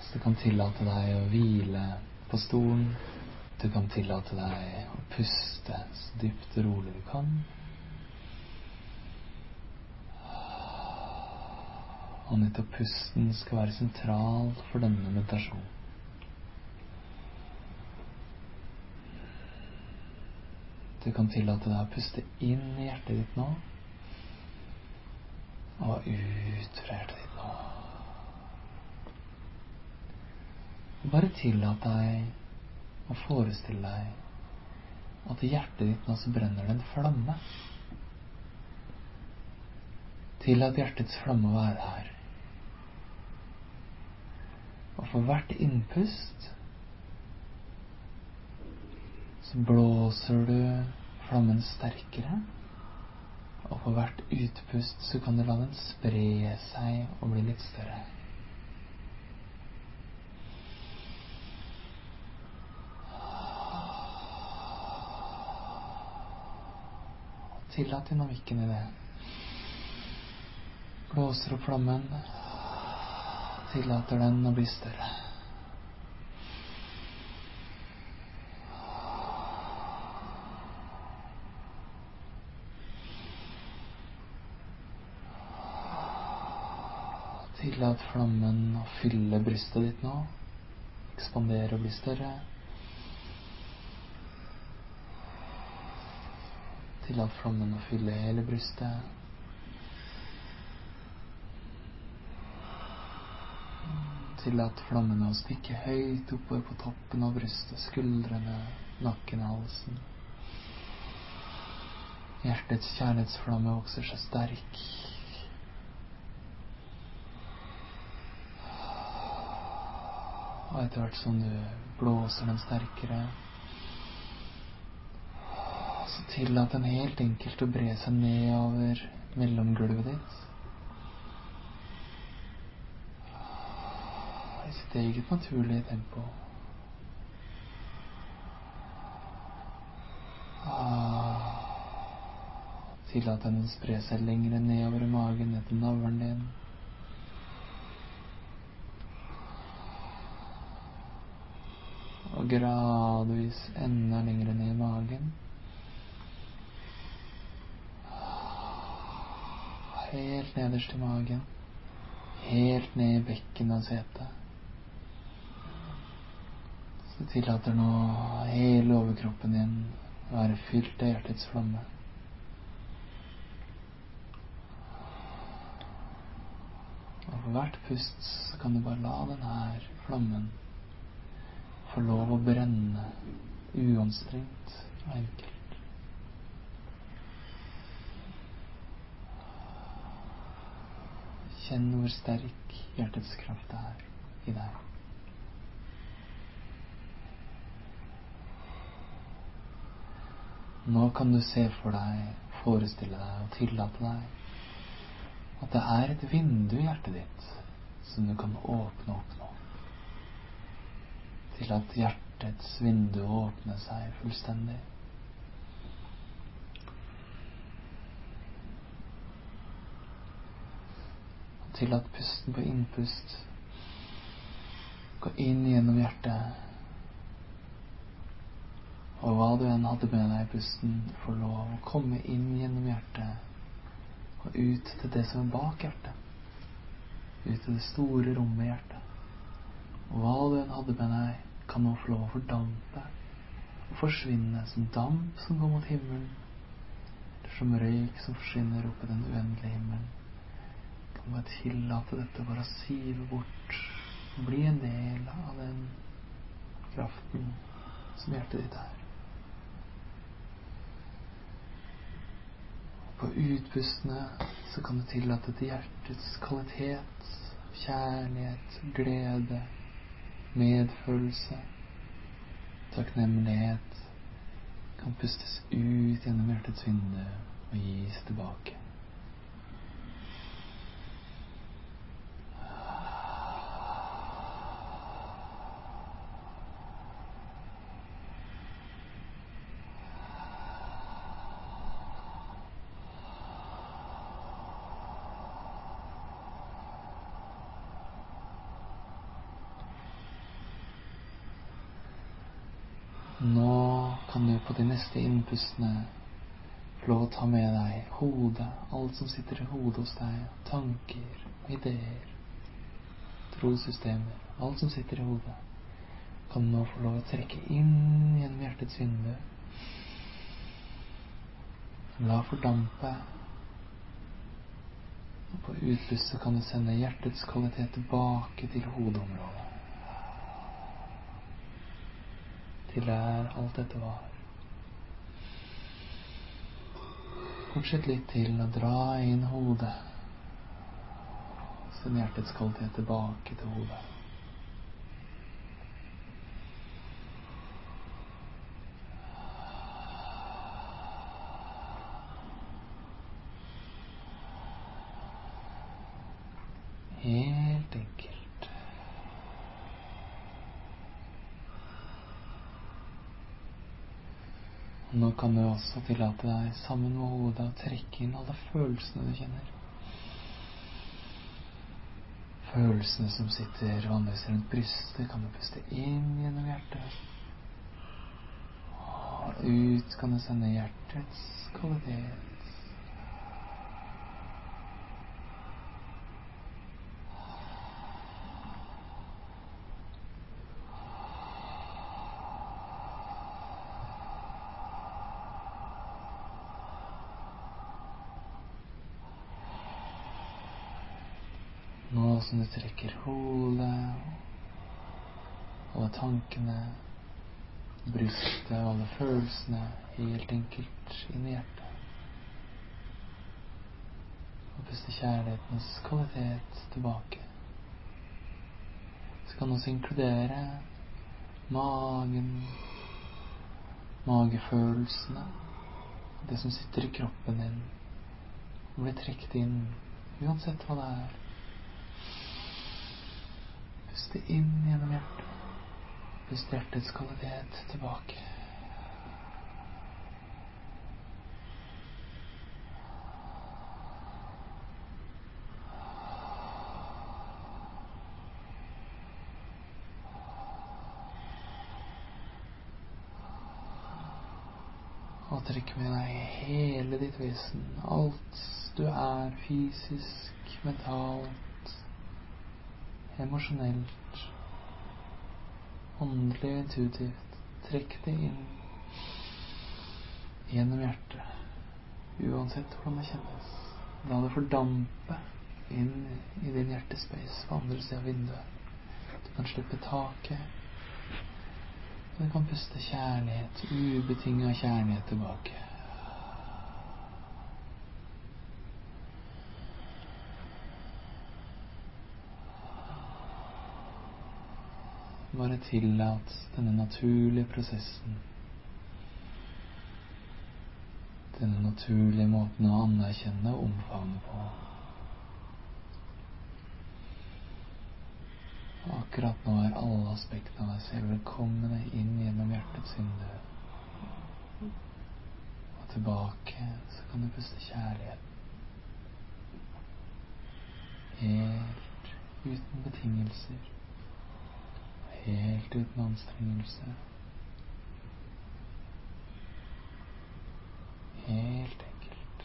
Så du kan tillate deg å hvile på stolen. Du kan tillate deg å puste så dypt og rolig du kan. Og nettopp pusten skal være sentral for denne meditasjonen. Du kan tillate deg å puste inn i hjertet ditt nå, og ut fra hjertet ditt nå. Bare tillat deg å forestille deg at i hjertet ditt nå så brenner det en flamme. Tillat hjertets flamme å være her. Og for hvert innpust så blåser du flammen sterkere, og på hvert utpust så kan du la den spre seg og bli litt større. Tillat dynamikken i det. Blåser opp flammen, tillater den å bli større. Tillat flammen å fylle brystet ditt nå, ekspandere og bli større. Tillat flammen å fylle hele brystet. Tillat flammen å stikke høyt oppover på toppen av brystet, skuldrene, nakken, halsen. Hjertets kjærlighetsflamme vokser seg sterk. Og etter hvert som du blåser den sterkere, så tillat den helt enkelt å bre seg nedover mellomgulvet ditt. I sitt eget naturlige tempo. Tillat den å spre seg lengre nedover i magen, ned til navlen din. Og gradvis enda lengre ned i magen. Helt nederst i magen. Helt ned i bekken av setet. Så tillater nå hele overkroppen din å være fylt av hjertets flamme. Og for hvert pust så kan du bare la denne flammen få lov å brenne uanstrengt og enkelt. Kjenn hvor sterk hjertets kraft er i deg. Nå kan du se for deg, forestille deg og tillate deg at det er et vindu i hjertet ditt som du kan åpne opp nå. Til at hjertets vindu åpner seg fullstendig. Og til at pusten på innpust går inn gjennom hjertet. Og hva du enn hadde med deg i pusten, får lov å komme inn gjennom hjertet og ut til det som er bak hjertet. Ut til det store rommet i hjertet. Og hva du enn hadde med deg, kan nå få lov å fordampe og forsvinne som damp som går mot himmelen, eller som røyk som forsvinner opp i den uendelige himmelen. Kan bare tillate dette bare å sive bort og bli en del av den kraften som hjertet ditt er. Og på utpustene så kan du tillate til hjertets kvalitet, kjærlighet, glede, medfølelse, takknemlighet kan pustes ut gjennom hjertets vindu og gis tilbake. Nå kan du på de neste innpustene få lov å ta med deg hodet, alt som sitter i hodet hos deg, tanker, ideer, trosystemer, alt som sitter i hodet, kan du nå få lov å trekke inn gjennom hjertets vindu. La fordampe, og på utpustet kan du sende hjertets kvalitet tilbake til hodeområdet, til der alt dette var. Fortsett litt til å dra inn hodet. Send hjertets kvalitet tilbake til hodet. Helt enkelt. Og nå kan du også tillate deg sammen med hodet å trekke inn alle følelsene du kjenner. Følelsene som sitter vanligvis rundt brystet kan du puste inn gjennom hjertet. Og ut kan du sende hjertets kvalitet. Nå som du trekker hodet, alle tankene, brystet og alle følelsene helt enkelt inn i hjertet. Og puste kjærlighetens kvalitet tilbake. Så kan du også inkludere magen, magefølelsene, det som sitter i kroppen din, og blir trukket inn uansett hva det er. Puste inn gjennom hjertet. Pust hjertets kvalitet tilbake. Og trekk med deg hele ditt vesen, alt du er, fysisk, mentalt, emosjonelt, åndelig og intuitivt. Trekk det inn gjennom hjertet, uansett hvordan det kjennes. La det fordampe inn i din hjertespace på andre siden av vinduet. Du kan slippe taket, og du kan puste kjærlighet, ubetinget kjærlighet tilbake. Bare tillat denne naturlige prosessen, denne naturlige måten å anerkjenne og omfavne på. Akkurat nå er alle aspektene av deg selv velkomne inn gjennom hjertets vindu. Og tilbake så kan du puste kjærlighet. Helt uten betingelser. Helt uten anstrengelse. Helt enkelt.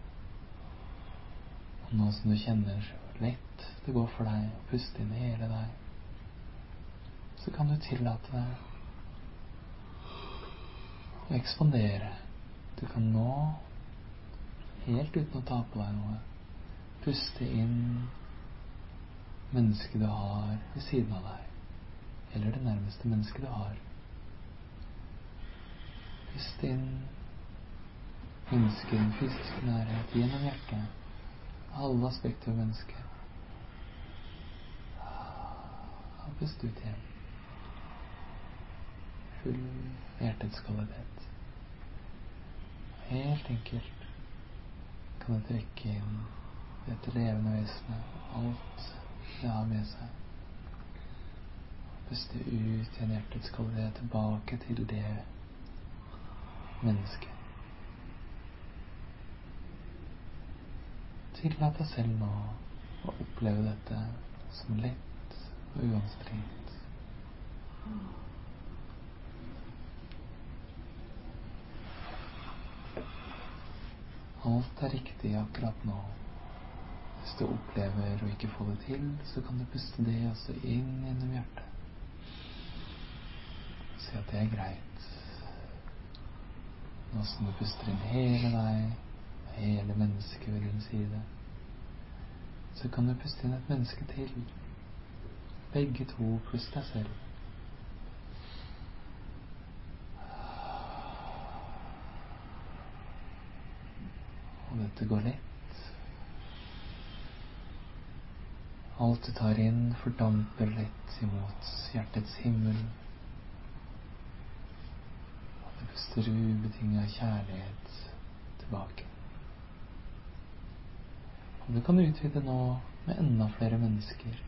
Og nå som du kjenner så lett det går for deg å puste inn hele deg, så kan du tillate deg å ekspandere. Du kan nå, helt uten å ta på deg noe, puste inn mennesket du har ved siden av deg, eller det nærmeste mennesket du har. Pust inn mennesket i den fysiske nærhet gjennom hjertet, alle aspekter av mennesket. Og pust ut igjen. Full hjertets kvalitet. Helt enkelt kan du trekke inn dette levende vesenet, alt det har med seg. Puste ut igjen hjertets kvalitet tilbake til det mennesket. Tillat deg selv nå å oppleve dette som lett og uanstrengt. Alt er riktig akkurat nå. Hvis du opplever å ikke få det til, så kan du puste det også inn gjennom hjertet. Si at det er greit. Nå som du puster inn hele deg, hele mennesket ved din side, så kan du puste inn et menneske til. Begge to pluss deg selv. Og dette går lett. Alt du tar inn fordamper lett imot hjertets himmel. Og du puster ubetinget kjærlighet tilbake. Og du kan utvide nå med enda flere mennesker.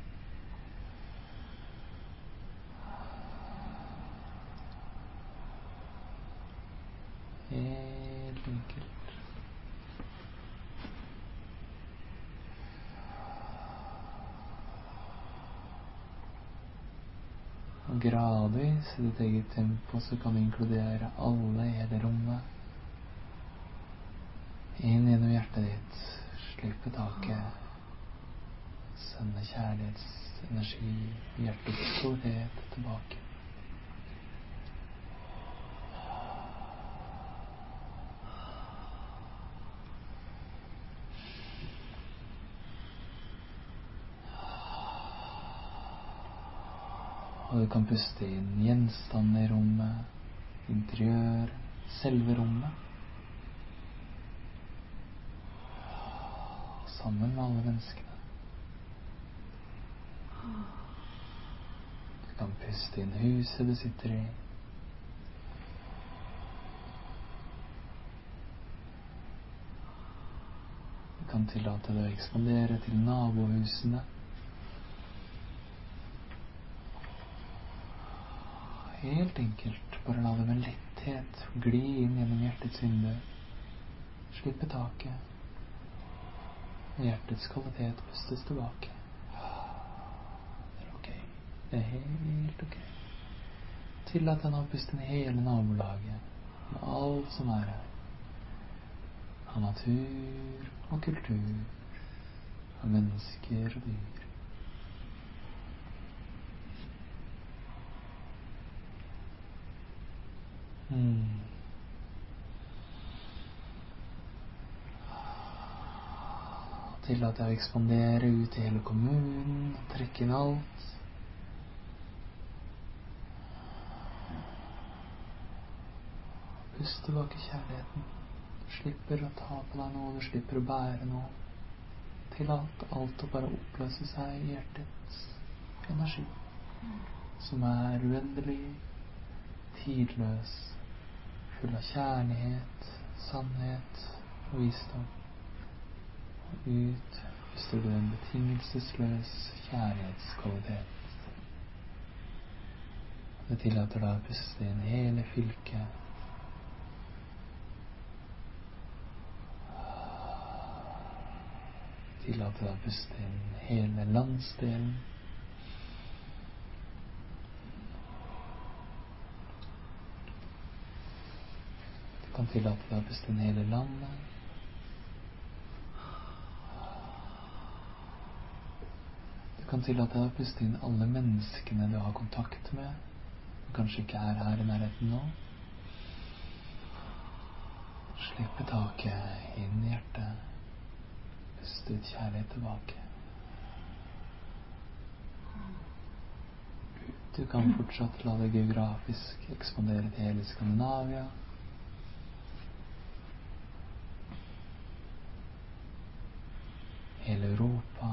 Helt enkelt. Og gradvis i ditt eget tempo så kan du inkludere alle i hele rommet. Inn gjennom hjertet ditt. Slippe taket. Sende kjærlighetsenergi, hjertets storhet tilbake. Og du kan puste inn gjenstandene i rommet, interiør, selve rommet. Sammen med alle menneskene. Du kan puste inn huset du sitter i. Du kan tillate deg å ekspandere til nabohusene. Helt enkelt, bare la det med letthet gli inn gjennom hjertets vindu. Slippe taket. Og hjertets kvalitet pustes tilbake. Det er ok. Det er helt ok. Tillat deg nå å puste inn hele nabolaget, med alt som er her. Av natur og kultur, av mennesker og dyr. Tillat deg å ekspandere ut i hele kommunen, trekke inn alt. Pust tilbake kjærligheten. Du slipper å ta på deg noe, du slipper å bære noe. Tillat alt å bare oppløse seg i hjertets energi, som er uendelig, tidløs, full av kjærlighet, sannhet og visdom. Og ut puster du en betingelsesløs kjærlighetskvalitet. Du tillater deg å puste inn hele fylket. Tillater deg å puste inn hele landsdelen. Du kan tillate deg å puste inn hele landet. Du kan tillate deg å puste inn alle menneskene du har kontakt med, og kanskje ikke er her i nærheten nå. Slippe taket inn i hjertet. Puste ut kjærlighet tilbake. Du kan fortsatt la det geografisk ekspandere til hele Skandinavia. Hele Europa.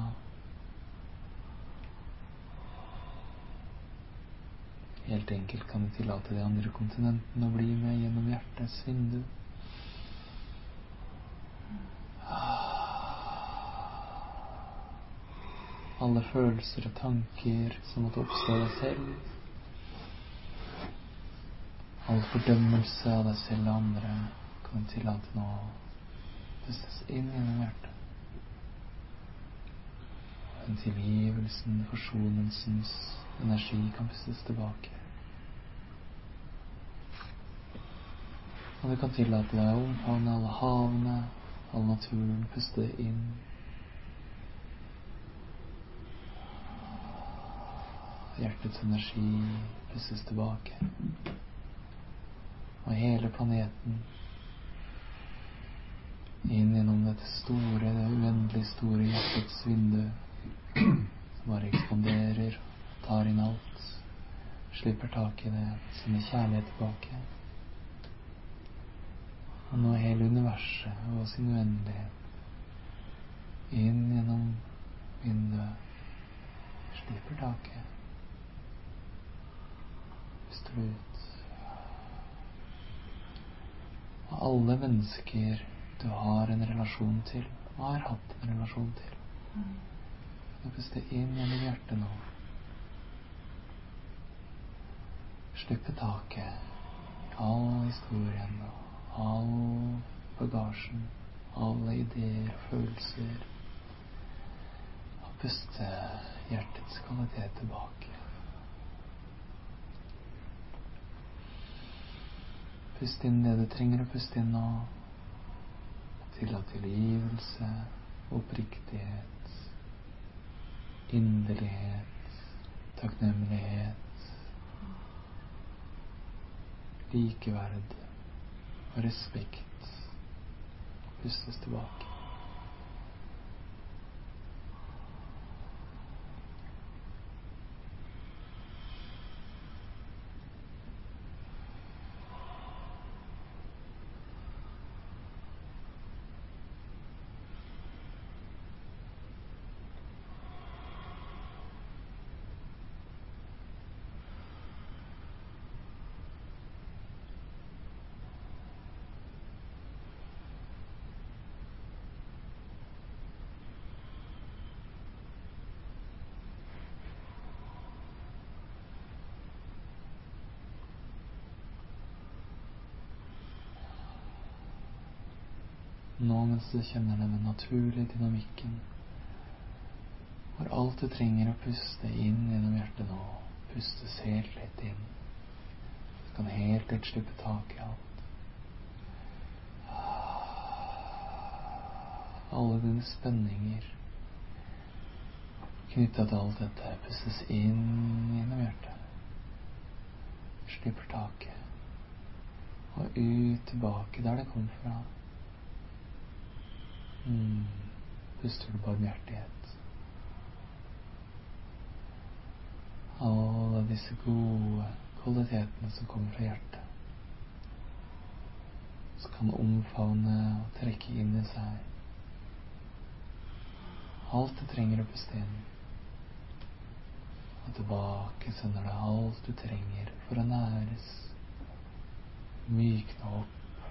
Helt enkelt kan du tillate de andre kontinentene å bli med gjennom hjertets vindu. Alle følelser og tanker som måtte oppstå av deg selv. All fordømmelse av deg selv og andre kan du tillate nå å pustes inn gjennom hjertet. Den tilgivelsen, forsonelsens energi kan pustes tilbake. Og du kan tillate deg å omfavne alle havene, all naturen. Puste det inn. Hjertets energi pustes tilbake. Og hele planeten inn gjennom dette store, uendelig store hjertets vindu, som bare ekspanderer, tar inn alt, slipper tak i det, sender kjærlighet tilbake. Og nå hele universet og sin uendelighet inn gjennom vinduet, slipper taket, puster ut. Og alle mennesker du har en relasjon til, og har hatt en relasjon til. Du puster inn gjennom hjertet nå. Slippe taket, all historien, all bagasjen, alle ideer og følelser, og puste hjertets kvalitet tilbake. Pust inn det du trenger å puste inn nå. Tillat tilgivelse, oppriktighet, inderlighet, takknemlighet, likeverd og respekt pustes tilbake. Nå mens du kjenner denne naturlige dynamikken, hvor alt du trenger å puste inn gjennom hjertet nå, pustes helt lett inn. Du kan helt lett slippe tak i alt. Alle dine spenninger knyttet til alt dette pustes inn gjennom hjertet. Slipper taket. Og ut tilbake der det kom fra. Puster du barmhjertighet. Alle disse gode kvalitetene som kommer fra hjertet, som kan omfavne og trekke inn i seg alt du trenger å puste inn. Og tilbake sender deg alt du trenger for å næres, mykne opp,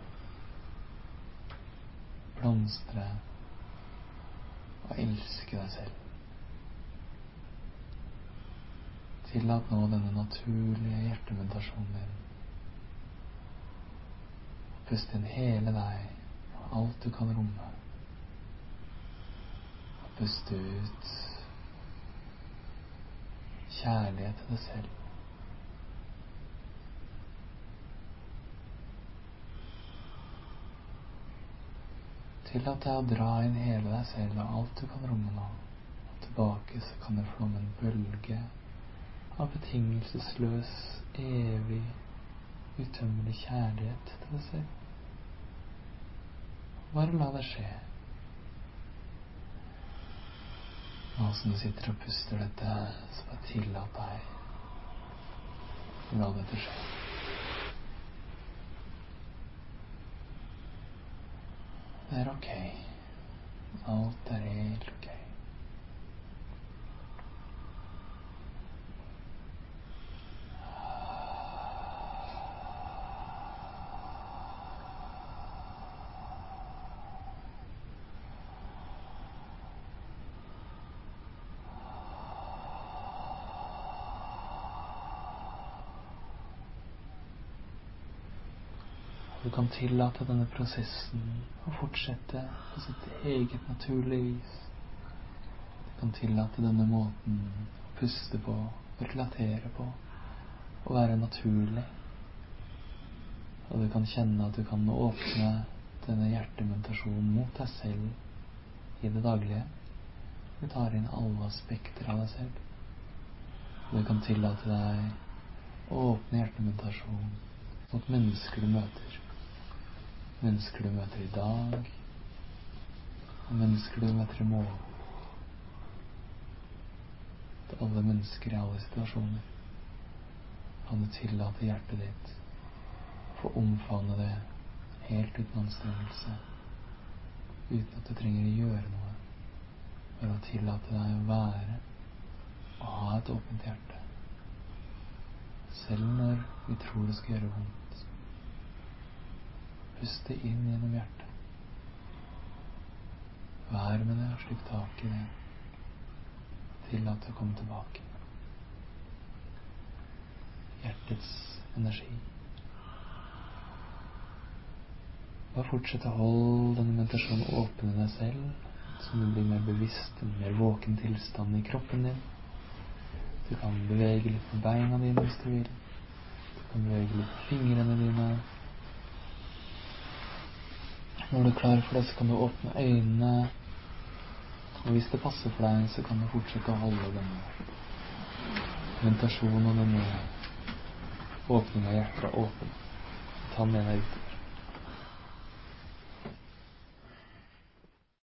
blomstre og elske deg selv. Tillat nå denne naturlige hjertemeditasjonen din. Pust inn hele deg, alt du kan romme. Og pust ut kjærlighet til deg selv. Tillat deg å dra inn hele deg selv og alt du kan romme nå. Og tilbake så kan det flomme en bølge av betingelsesløs, evig, utømmelig kjærlighet til deg selv. Bare la det skje. Nå som du sitter og puster dette, så bare tillat deg. La dette skje. Det er ok. Alt er helt ok. Du kan tillate denne prosessen å fortsette på sitt eget naturlige vis. Du kan tillate denne måten å puste på, relatere på, å være naturlig. Og du kan kjenne at du kan åpne denne hjertemeditasjonen mot deg selv i det daglige. Du tar inn alle aspekter av deg selv. Du kan tillate deg å åpne hjertemeditasjon mot mennesker du møter. Mennesker du møter i dag, og mennesker du møter i morgen. Til alle mennesker i alle situasjoner kan du tillate hjertet ditt få omfavne det helt uten anstrengelse, uten at du trenger å gjøre noe, bare å tillate deg å være og ha et åpent hjerte. Selv når vi tror det skal gjøre vondt. Puste inn gjennom hjertet. Vær med det, slipp tak i det. Tillat det å komme tilbake. Hjertets energi. Bare fortsett å holde denne meditasjonen åpen i deg selv, så du blir mer bevisst, en mer våken tilstand i kroppen din. Du kan bevege litt med beina dine hvis du vil. Du kan bevege litt med fingrene dine. Når du er klar for det, så kan du åpne øynene. Og hvis det passer for deg, så kan du fortsette å holde denne meditasjonen og denne åpningen av hjertet åpen. Ta med deg ut.